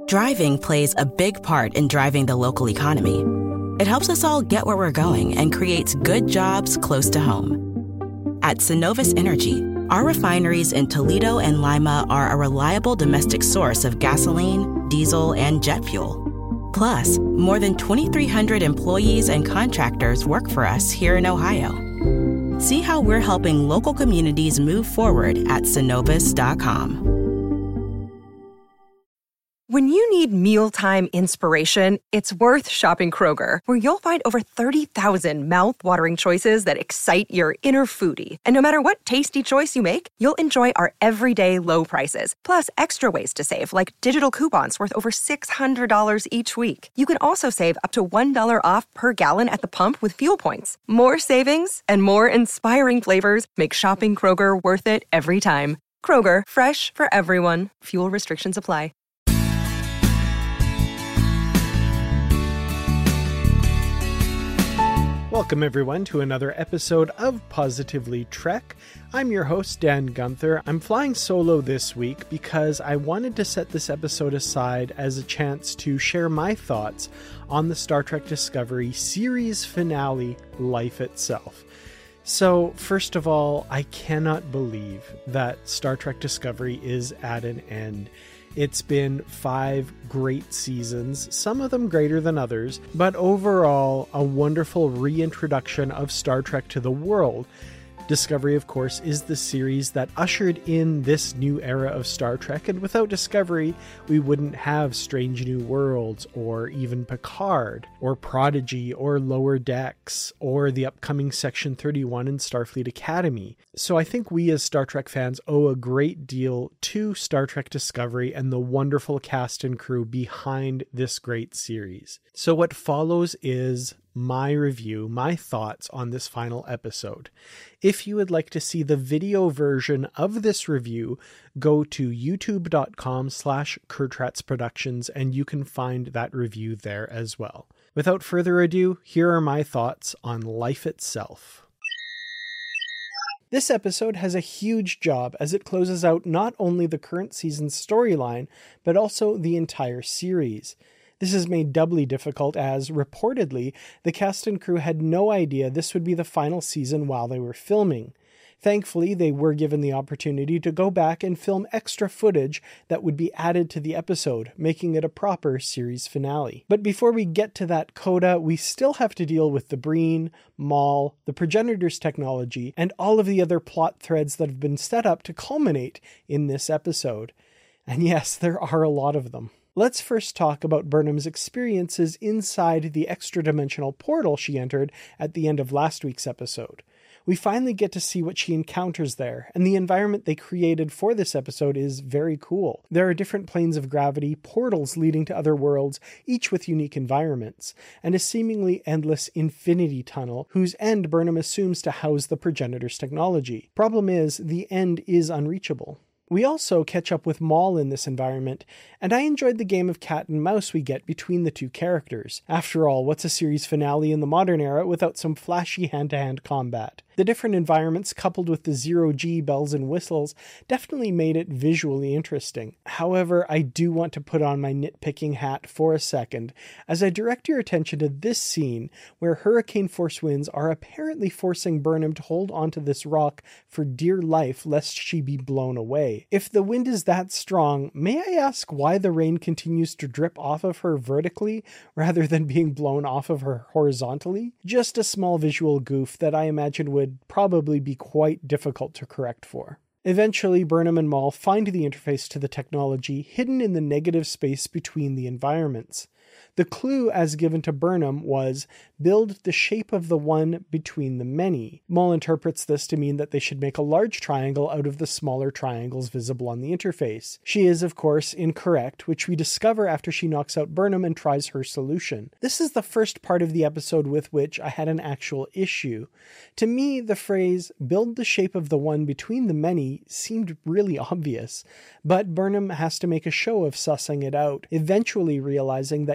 Driving plays a big part in driving the local economy. It helps us all get where we're going and creates good jobs close to home. At Synovus Energy, our refineries in Toledo and Lima are a reliable domestic source of gasoline, diesel, and jet fuel. Plus, more than 2,300 employees and contractors work for us here in Ohio. See how we're helping local communities move forward at Synovus.com. When you need mealtime inspiration, it's worth shopping Kroger, where you'll find over 30,000 mouth-watering choices that excite your inner foodie. And no matter what tasty choice you make, you'll enjoy our everyday low prices, plus extra ways to save, like digital coupons worth over $600 each week. You can also save up to $1 off per gallon at the pump with fuel points. More savings and more inspiring flavors make shopping Kroger worth it every time. Kroger, fresh for everyone. Fuel restrictions apply. Welcome everyone to another episode of Positively Trek. I'm your host, Dan Gunther. I'm flying solo this week because I wanted to set this episode aside as a chance to share my thoughts on the Star Trek Discovery series finale, Life Itself. So, first of all, I cannot believe that Star Trek Discovery is at an end. It's been 5 great seasons, some of them greater than others, but overall a wonderful reintroduction of Star Trek to the world. Discovery, of course, is the series that ushered in this new era of Star Trek, and without Discovery, we wouldn't have Strange New Worlds, or even Picard, or Prodigy, or Lower Decks, or the upcoming Section 31 in Starfleet Academy. So I think we as Star Trek fans owe a great deal to Star Trek Discovery and the wonderful cast and crew behind this great series. So what follows is my review, my thoughts on this final episode. If you would like to see the video version of this review, go to youtube.com/KertratsProductions and you can find that review there as well. Without further ado, here are my thoughts on Life Itself. This episode has a huge job as it closes out not only the current season's storyline, but also the entire series. This is made doubly difficult as, reportedly, the cast and crew had no idea this would be the final season while they were filming. Thankfully, they were given the opportunity to go back and film extra footage that would be added to the episode, making it a proper series finale. But before we get to that coda, we still have to deal with the Breen, Maul, the Progenitors technology, and all of the other plot threads that have been set up to culminate in this episode. And yes, there are a lot of them. Let's first talk about Burnham's experiences inside the extra-dimensional portal she entered at the end of last week's episode. We finally get to see what she encounters there, and the environment they created for this episode is very cool. There are different planes of gravity, portals leading to other worlds, each with unique environments, and a seemingly endless infinity tunnel, whose end Burnham assumes to house the Progenitors technology. Problem is, the end is unreachable. We also catch up with Maul in this environment, and I enjoyed the game of cat and mouse we get between the two characters. After all, what's a series finale in the modern era without some flashy hand-to-hand combat? The different environments, coupled with the zero-G bells and whistles, definitely made it visually interesting. However, I do want to put on my nitpicking hat for a second, as I direct your attention to this scene, where hurricane force winds are apparently forcing Burnham to hold onto this rock for dear life lest she be blown away. If the wind is that strong, may I ask why the rain continues to drip off of her vertically, rather than being blown off of her horizontally? Just a small visual goof that I imagine would probably be quite difficult to correct for. Eventually, Burnham and Maul find the interface to the technology hidden in the negative space between the environments. The clue as given to Burnham was, build the shape of the one between the many. Maul interprets this to mean that they should make a large triangle out of the smaller triangles visible on the interface. She is, of course, incorrect, which we discover after she knocks out Burnham and tries her solution. This is the first part of the episode with which I had an actual issue. To me, the phrase, build the shape of the one between the many, seemed really obvious, but Burnham has to make a show of sussing it out, eventually realizing that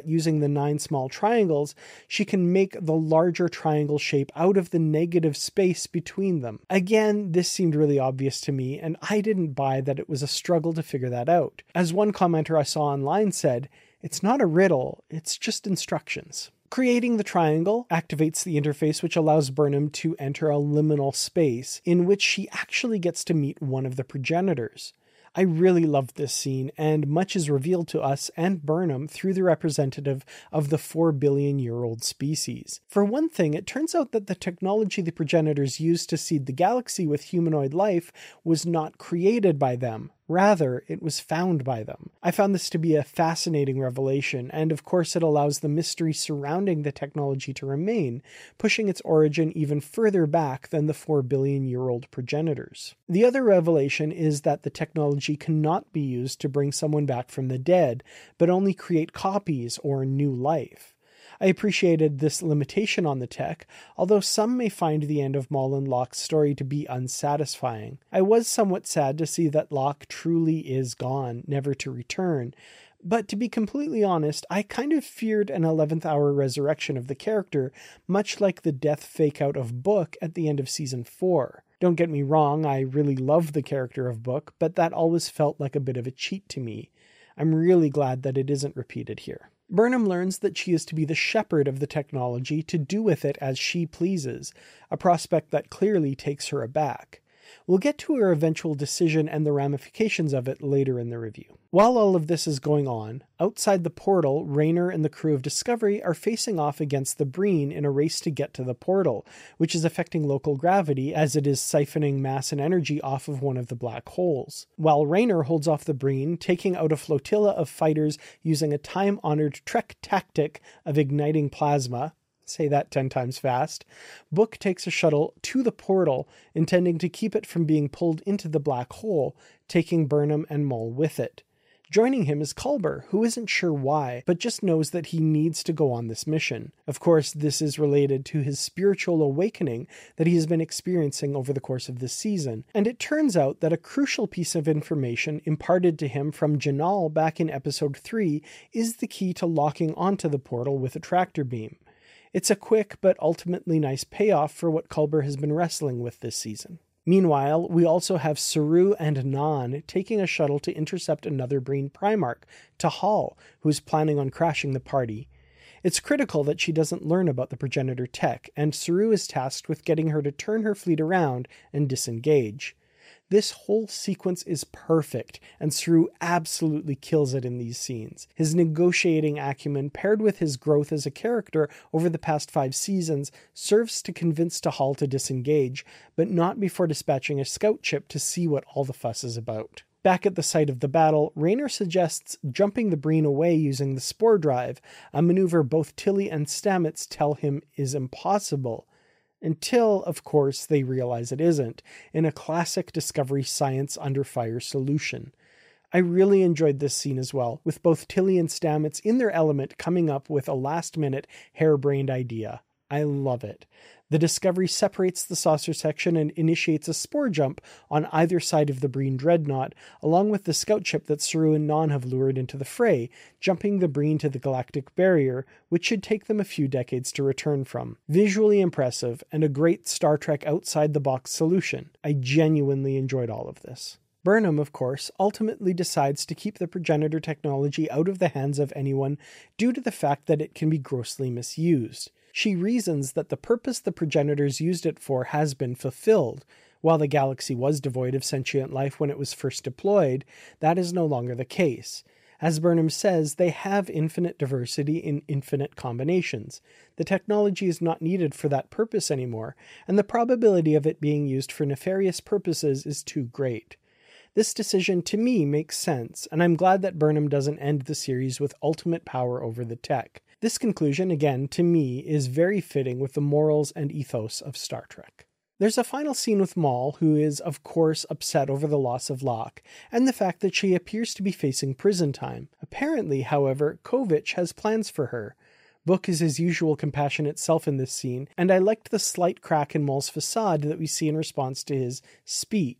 using the 9 small triangles, she can make the larger triangle shape out of the negative space between them. Again, this seemed really obvious to me, and I didn't buy that it was a struggle to figure that out. As one commenter I saw online said, "It's not a riddle, it's just instructions." Creating the triangle activates the interface, which allows Burnham to enter a liminal space in which she actually gets to meet one of the progenitors. I really loved this scene, and much is revealed to us and Burnham through the representative of the 4-billion-year-old species. For one thing, it turns out that the technology the progenitors used to seed the galaxy with humanoid life was not created by them. Rather, it was found by them. I found this to be a fascinating revelation, and of course it allows the mystery surrounding the technology to remain, pushing its origin even further back than the 4-billion-year-old progenitors. The other revelation is that the technology cannot be used to bring someone back from the dead, but only create copies or new life. I appreciated this limitation on the tech, although some may find the end of Maul and Locke's story to be unsatisfying. I was somewhat sad to see that Locke truly is gone, never to return, but to be completely honest, I kind of feared an 11th hour resurrection of the character, much like the death fake-out of Book at the end of Season 4. Don't get me wrong, I really love the character of Book, but that always felt like a bit of a cheat to me. I'm really glad that it isn't repeated here. Burnham learns that she is to be the shepherd of the technology to do with it as she pleases, a prospect that clearly takes her aback. We'll get to her eventual decision and the ramifications of it later in the review. While all of this is going on, outside the portal, Raynor and the crew of Discovery are facing off against the Breen in a race to get to the portal, which is affecting local gravity as it is siphoning mass and energy off of one of the black holes. While Raynor holds off the Breen, taking out a flotilla of fighters using a time-honored Trek tactic of igniting plasma, say that 10 times fast, Book takes a shuttle to the portal, intending to keep it from being pulled into the black hole, taking Burnham and Maul with it. Joining him is Culber, who isn't sure why, but just knows that he needs to go on this mission. Of course, this is related to his spiritual awakening that he has been experiencing over the course of this season, and it turns out that a crucial piece of information imparted to him from Janal back in episode 3 is the key to locking onto the portal with a tractor beam. It's a quick but ultimately nice payoff for what Culber has been wrestling with this season. Meanwhile, we also have Saru and Nan taking a shuttle to intercept another Breen Primarch, Tahal, who's planning on crashing the party. It's critical that she doesn't learn about the progenitor tech, and Saru is tasked with getting her to turn her fleet around and disengage. This whole sequence is perfect, and Saru absolutely kills it in these scenes. His negotiating acumen, paired with his growth as a character over the past 5 seasons, serves to convince Tahal to disengage, but not before dispatching a scout ship to see what all the fuss is about. Back at the site of the battle, Raynor suggests jumping the Breen away using the Spore Drive, a maneuver both Tilly and Stamets tell him is impossible. Until, of course, they realize it isn't, in a classic Discovery science under fire solution. I really enjoyed this scene as well, with both Tilly and Stamets in their element coming up with a last-minute, harebrained idea. I love it. The Discovery separates the saucer section and initiates a spore jump on either side of the Breen dreadnought, along with the scout ship that Saru and Nan have lured into the fray, jumping the Breen to the galactic barrier, which should take them a few decades to return from. Visually impressive, and a great Star Trek outside-the-box solution. I genuinely enjoyed all of this. Burnham, of course, ultimately decides to keep the progenitor technology out of the hands of anyone due to the fact that it can be grossly misused. She reasons that the purpose the progenitors used it for has been fulfilled. While the galaxy was devoid of sentient life when it was first deployed, that is no longer the case. As Burnham says, they have infinite diversity in infinite combinations. The technology is not needed for that purpose anymore, and the probability of it being used for nefarious purposes is too great. This decision to me makes sense, and I'm glad that Burnham doesn't end the series with ultimate power over the tech. This conclusion, again, to me, is very fitting with the morals and ethos of Star Trek. There's a final scene with Maul, who is, of course, upset over the loss of Locke, and the fact that she appears to be facing prison time. Apparently, however, Kovich has plans for her. Book is his usual compassionate self in this scene, and I liked the slight crack in Maul's facade that we see in response to his speech.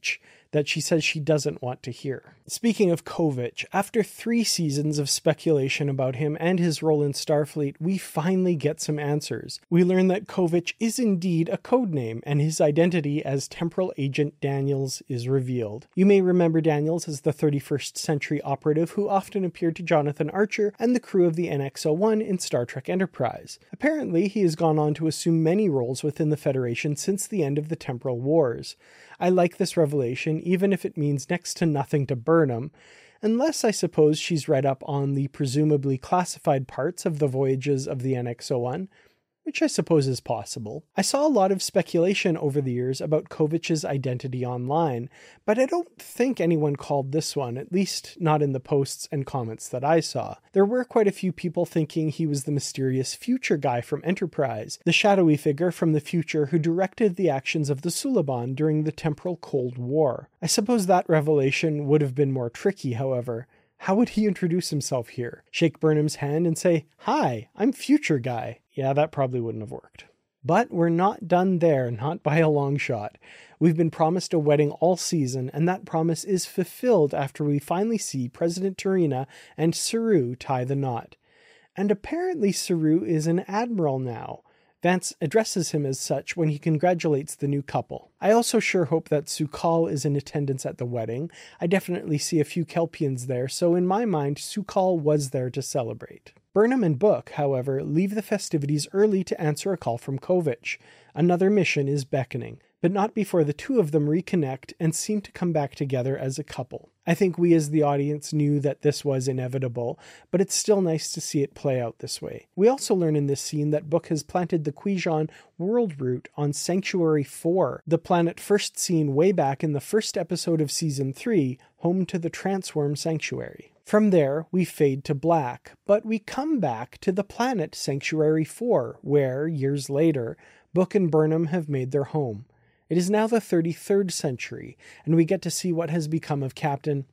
that she says she doesn't want to hear. Speaking of Kovich, after 3 seasons of speculation about him and his role in Starfleet, we finally get some answers. We learn that Kovich is indeed a codename, and his identity as Temporal Agent Daniels is revealed. You may remember Daniels as the 31st century operative who often appeared to Jonathan Archer and the crew of the NX-01 in Star Trek Enterprise. Apparently, he has gone on to assume many roles within the Federation since the end of the Temporal Wars. I like this revelation, even if it means next to nothing to Burnham, unless I suppose she's read up on the presumably classified parts of the voyages of the NX-01, which I suppose is possible. I saw a lot of speculation over the years about Kovich's identity online, but I don't think anyone called this one, at least not in the posts and comments that I saw. There were quite a few people thinking he was the mysterious future guy from Enterprise, the shadowy figure from the future who directed the actions of the Suliban during the temporal Cold War. I suppose that revelation would have been more tricky, however. How would he introduce himself here? Shake Burnham's hand and say, "Hi, I'm Future Guy." Yeah, that probably wouldn't have worked. But we're not done there, not by a long shot. We've been promised a wedding all season, and that promise is fulfilled after we finally see President Tarina and Saru tie the knot. And apparently Saru is an admiral now. Vance addresses him as such when he congratulates the new couple. I also sure hope that Su'Kal is in attendance at the wedding. I definitely see a few Kelpians there, so in my mind, Su'Kal was there to celebrate. Burnham and Book, however, leave the festivities early to answer a call from Kovich. Another mission is beckoning, but not before the two of them reconnect and seem to come back together as a couple. I think we as the audience knew that this was inevitable, but it's still nice to see it play out this way. We also learn in this scene that Book has planted the Kwejian world route on Sanctuary 4, the planet first seen way back in the first episode of Season 3, home to the Transworm Sanctuary. From there, we fade to black, but we come back to the planet Sanctuary 4, where, years later, Book and Burnham have made their home. It is now the 33rd century, and we get to see what has become of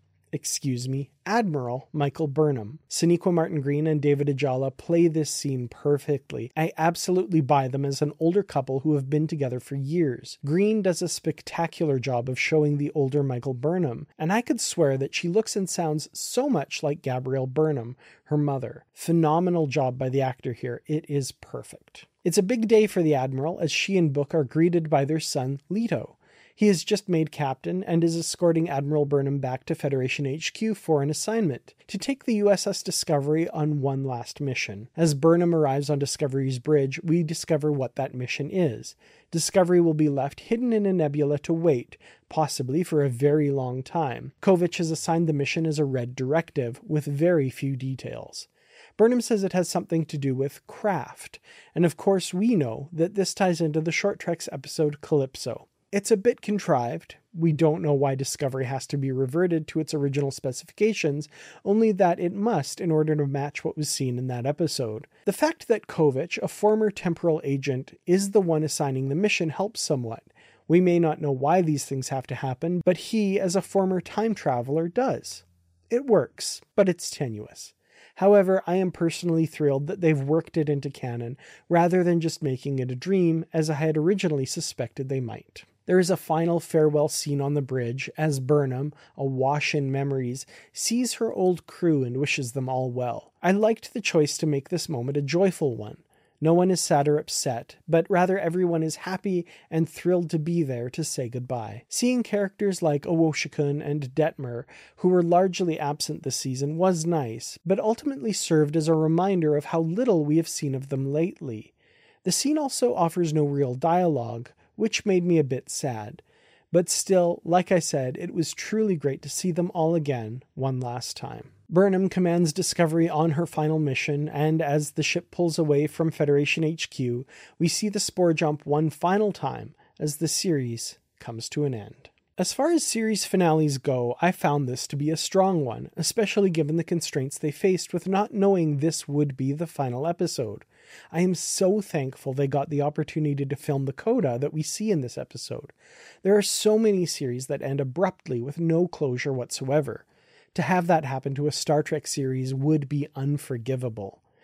Admiral Michael Burnham. Sonequa Martin-Green and David Ajala play this scene perfectly. I absolutely buy them as an older couple who have been together for years. Green does a spectacular job of showing the older Michael Burnham, and I could swear that she looks and sounds so much like Gabrielle Burnham, her mother. Phenomenal job by the actor here. It is perfect. It's a big day for the Admiral as she and Book are greeted by their son, Leto. He has just made captain and is escorting Admiral Burnham back to Federation HQ for an assignment, to take the USS Discovery on one last mission. As Burnham arrives on Discovery's bridge, we discover what that mission is. Discovery will be left hidden in a nebula to wait, possibly for a very long time. Kovich has assigned the mission as a red directive, with very few details. Burnham says it has something to do with craft, and of course we know that this ties into the Short Treks episode Calypso. It's a bit contrived. We don't know why Discovery has to be reverted to its original specifications, only that it must in order to match what was seen in that episode. The fact that Kovich, a former temporal agent, is the one assigning the mission helps somewhat. We may not know why these things have to happen, but he, as a former time traveler, does. It works, but it's tenuous. However, I am personally thrilled that they've worked it into canon, rather than just making it a dream, as I had originally suspected they might. There is a final farewell scene on the bridge, as Burnham, awash in memories, sees her old crew and wishes them all well. I liked the choice to make this moment a joyful one. No one is sad or upset, but rather everyone is happy and thrilled to be there to say goodbye. Seeing characters like Owoshikun and Detmer, who were largely absent this season, was nice, but ultimately served as a reminder of how little we have seen of them lately. The scene also offers no real dialogue, which made me a bit sad. But still, like I said, it was truly great to see them all again, one last time. Burnham commands Discovery on her final mission, and as the ship pulls away from Federation HQ, we see the spore jump one final time as the series comes to an end. As far as series finales go, I found this to be a strong one, especially given the constraints they faced with not knowing this would be the final episode. I am so thankful they got the opportunity to film the coda that we see in this episode. There are so many series that end abruptly with no closure whatsoever. To have that happen to a Star Trek series would be unforgivable.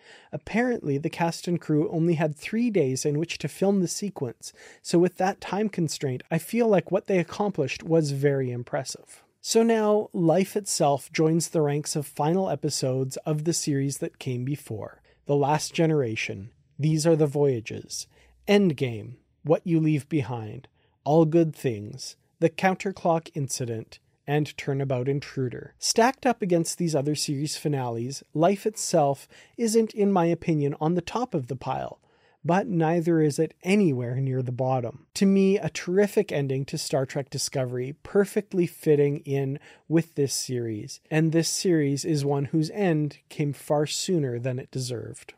Apparently, the cast and crew only had 3 days in which to film the sequence, so with that time constraint, I feel like what they accomplished was very impressive. So now, Life Itself joins the ranks of final episodes of the series that came before. The Last Generation, These Are the Voyages, Endgame, What You Leave Behind, All Good Things, The Counterclock Incident, and Turnabout Intruder. Stacked up against these other series finales, Life Itself isn't, in my opinion, on the top of the pile, but neither is it anywhere near the bottom. To me, a terrific ending to Star Trek Discovery, perfectly fitting in with this series, and this series is one whose end came far sooner than it deserved.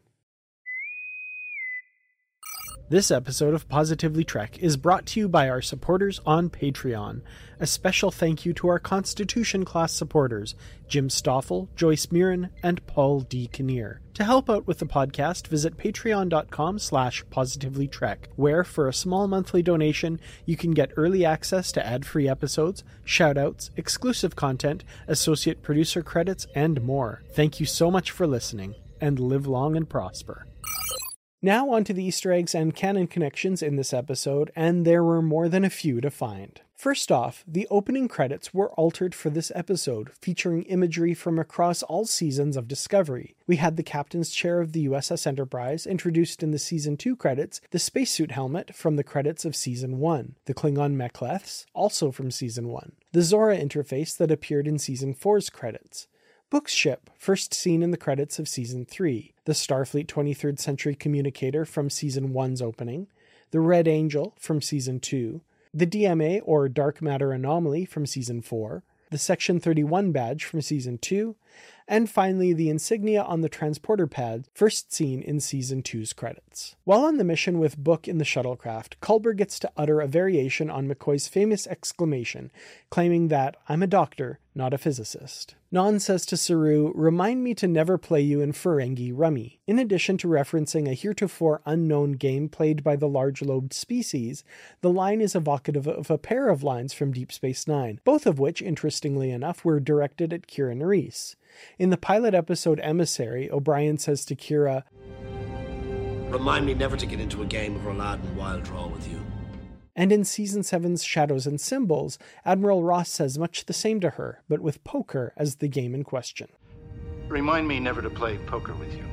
This episode of Positively Trek is brought to you by our supporters on Patreon. A special thank you to our Constitution class supporters, Jim Stoffel, Joyce Mirren, and Paul D. Kinnear. To help out with the podcast, visit patreon.com/positivelytrek, where for a small monthly donation, you can get early access to ad-free episodes, shoutouts, exclusive content, associate producer credits, and more. Thank you so much for listening, and live long and prosper. Now on to the Easter eggs and canon connections in this episode, and there were more than a few to find. First off, the opening credits were altered for this episode, featuring imagery from across all seasons of Discovery. We had the captain's chair of the USS Enterprise introduced in the Season 2 credits, the spacesuit helmet from the credits of Season 1, the Klingon mek'leths, also from Season 1, the Zora interface that appeared in Season 4's credits, Book's ship, first seen in the credits of Season 3, the Starfleet 23rd Century communicator from Season 1's opening, the Red Angel from Season 2, the DMA or Dark Matter Anomaly from Season 4, the Section 31 badge from Season 2, and finally the insignia on the transporter pad, first seen in Season 2's credits. While on the mission with Book in the shuttlecraft, Culber gets to utter a variation on McCoy's famous exclamation, claiming that, "I'm a doctor, not a physicist." Non says to Saru, "Remind me to never play you in Ferengi Rummy." In addition to referencing a heretofore unknown game played by the large-lobed species, the line is evocative of a pair of lines from Deep Space Nine, both of which, interestingly enough, were directed at Kira Nerys. In the pilot episode Emissary, O'Brien says to Kira, "Remind me never to get into a game of Roulade and Wild Draw with you." And in Season 7's Shadows and Symbols, Admiral Ross says much the same to her, but with poker as the game in question. "Remind me never to play poker with you."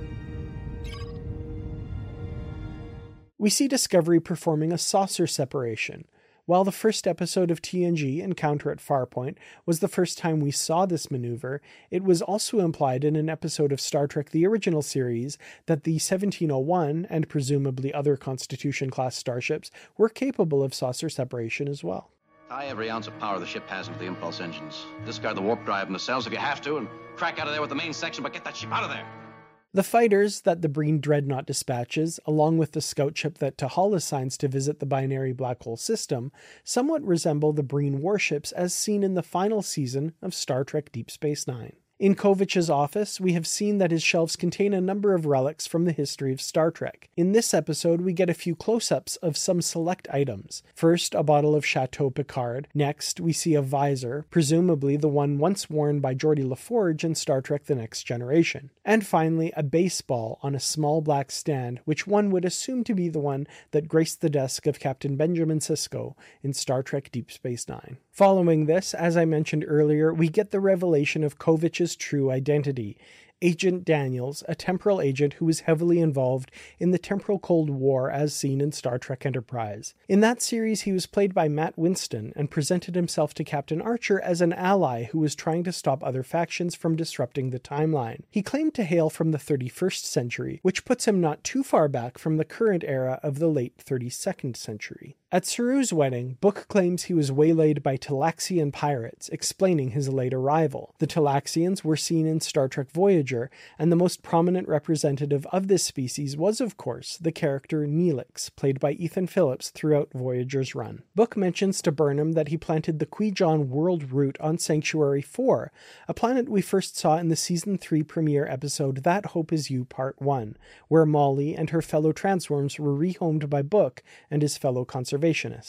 We see Discovery performing a saucer separation. While the first episode of TNG, Encounter at Farpoint, was the first time we saw this maneuver, it was also implied in an episode of Star Trek the Original Series that the 1701 and presumably other Constitution-class starships were capable of saucer separation as well. Tie every ounce of power the ship has into the impulse engines. Discard the warp drive in the cells if you have to, and crack out of there with the main section, but get that ship out of there. The fighters that the Breen Dreadnought dispatches, along with the scout ship that Tahal assigns to visit the binary black hole system, somewhat resemble the Breen warships as seen in the final season of Star Trek Deep Space Nine. In Kovich's office, we have seen that his shelves contain a number of relics from the history of Star Trek. In this episode, we get a few close-ups of some select items. First, a bottle of Chateau Picard. Next, we see a visor, presumably the one once worn by Geordi LaForge in Star Trek The Next Generation. And finally, a baseball on a small black stand, which one would assume to be the one that graced the desk of Captain Benjamin Sisko in Star Trek Deep Space Nine. Following this, as I mentioned earlier, we get the revelation of Kovich's true identity. Agent Daniels, a temporal agent who was heavily involved in the temporal Cold War as seen in Star Trek Enterprise. In that series, he was played by Matt Winston and presented himself to Captain Archer as an ally who was trying to stop other factions from disrupting the timeline. He claimed to hail from the 31st century, which puts him not too far back from the current era of the late 32nd century. At Saru's wedding, Book claims he was waylaid by Talaxian pirates, explaining his late arrival. The Talaxians were seen in Star Trek Voyager, and the most prominent representative of this species was, of course, the character Neelix, played by Ethan Phillips throughout Voyager's run. Book mentions to Burnham that he planted the Kwejian world root on Sanctuary 4, a planet we first saw in the Season 3 premiere episode That Hope Is You Part 1, where Molly and her fellow transworms were rehomed by Book and his fellow conservationists.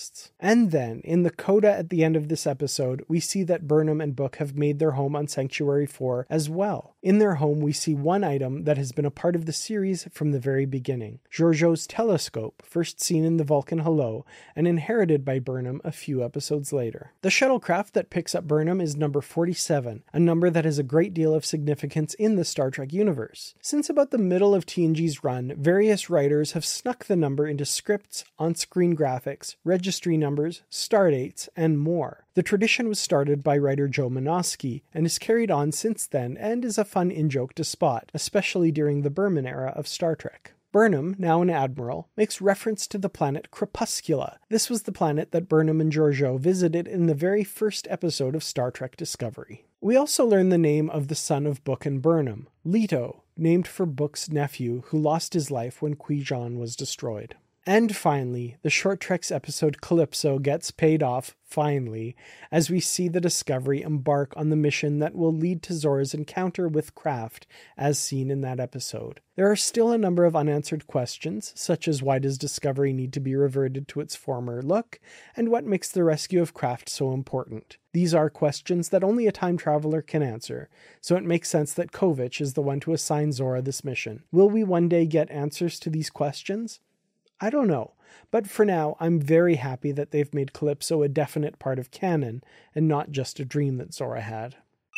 And then, in the coda at the end of this episode, we see that Burnham and Book have made their home on Sanctuary 4 as well. In their home, we see one item that has been a part of the series from the very beginning, Georgiou's telescope, first seen in the Vulcan Hello and inherited by Burnham a few episodes later. The shuttlecraft that picks up Burnham is number 47, a number that has a great deal of significance in the Star Trek universe. Since about the middle of TNG's run, various writers have snuck the number into scripts, on-screen graphics, registry numbers, stardates, and more. The tradition was started by writer Joe Menosky and is carried on since then and is a fun in-joke to spot, especially during the Berman era of Star Trek. Burnham, now an admiral, makes reference to the planet Crepuscula. This was the planet that Burnham and Georgiou visited in the very first episode of Star Trek Discovery. We also learn the name of the son of Book and Burnham, Leto, named for Book's nephew who lost his life when Qui-Gon was destroyed. And finally, the Short Treks episode Calypso gets paid off, finally, as we see the Discovery embark on the mission that will lead to Zora's encounter with Kraft, as seen in that episode. There are still a number of unanswered questions, such as why does Discovery need to be reverted to its former look, and what makes the rescue of Kraft so important. These are questions that only a time traveler can answer, so it makes sense that Kovich is the one to assign Zora this mission. Will we one day get answers to these questions? I don't know, but for now, I'm very happy that they've made Calypso a definite part of canon, and not just a dream that Zora had.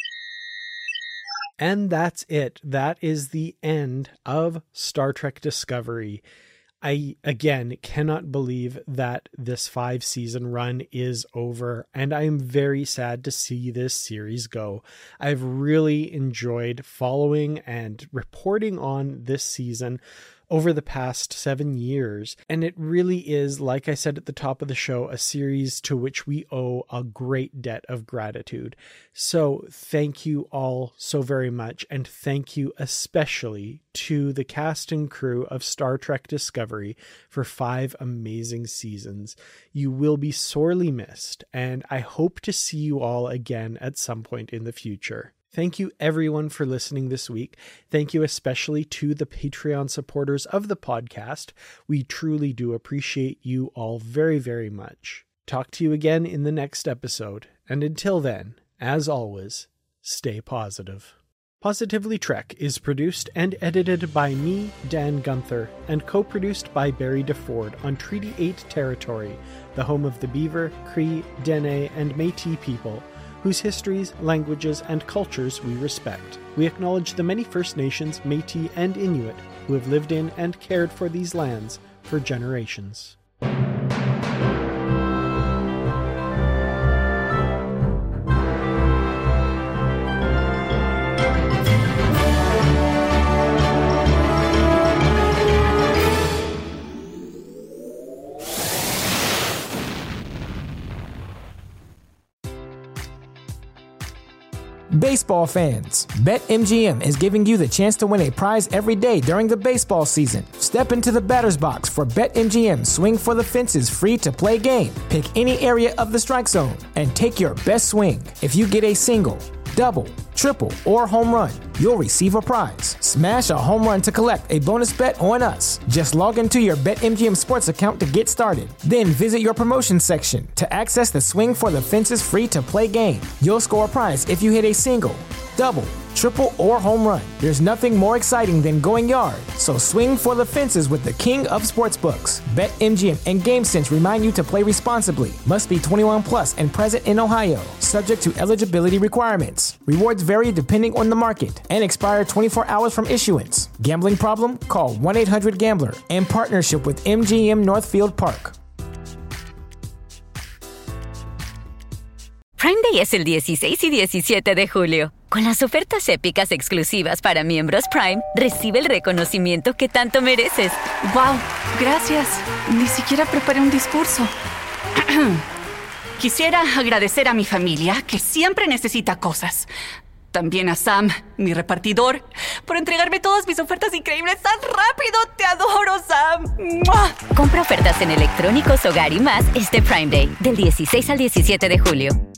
And that's it. That is the end of Star Trek Discovery. I, again, cannot believe that this 5-season run is over, and I am very sad to see this series go. I've really enjoyed following and reporting on this season over the past 7 years, and it really is, like I said at the top of the show, a series to which we owe a great debt of gratitude. So thank you all so very much, and thank you especially to the cast and crew of Star Trek Discovery for 5 amazing seasons. You will be sorely missed, and I hope to see you all again at some point in the future. Thank you everyone for listening this week. Thank you especially to the Patreon supporters of the podcast. We truly do appreciate you all very, very much. Talk to you again in the next episode. And until then, as always, stay positive. Positively Trek is produced and edited by me, Dan Gunther, and co-produced by Barry DeFord on Treaty 8 territory, the home of the Beaver, Cree, Dene, and Métis people, whose histories, languages, and cultures we respect. We acknowledge the many First Nations, Métis, and Inuit who have lived in and cared for these lands for generations. Baseball fans, BetMGM is giving you the chance to win a prize every day during the baseball season. Step into the batter's box for BetMGM Swing for the Fences free-to-play game. Pick any area of the strike zone and take your best swing. If you get a single, double, triple, or home run, you'll receive a prize. Smash a home run to collect a bonus bet on us. Just log into your BetMGM Sports account to get started. Then visit your promotion section to access the Swing for the Fences free-to-play game. You'll score a prize if you hit a single, double, triple, or home run. There's nothing more exciting than going yard, so swing for the fences with the king of sportsbooks. BetMGM and GameSense remind you to play responsibly. Must be 21 plus and present in Ohio. Subject to eligibility requirements. Rewards vary depending on the market and expire 24 hours from issuance. Gambling problem? Call 1-800-GAMBLER. In partnership with MGM Northfield Park. Prime Day es el 16 y 17 de julio. Con las ofertas épicas exclusivas para miembros Prime, recibe el reconocimiento que tanto mereces. ¡Wow! Gracias. Ni siquiera preparé un discurso. Quisiera agradecer a mi familia, que siempre necesita cosas. También a Sam, mi repartidor, por entregarme todas mis ofertas increíbles tan rápido. ¡Te adoro, Sam! ¡Mua! Compra ofertas en electrónicos, hogar y más este Prime Day, del 16 al 17 de julio.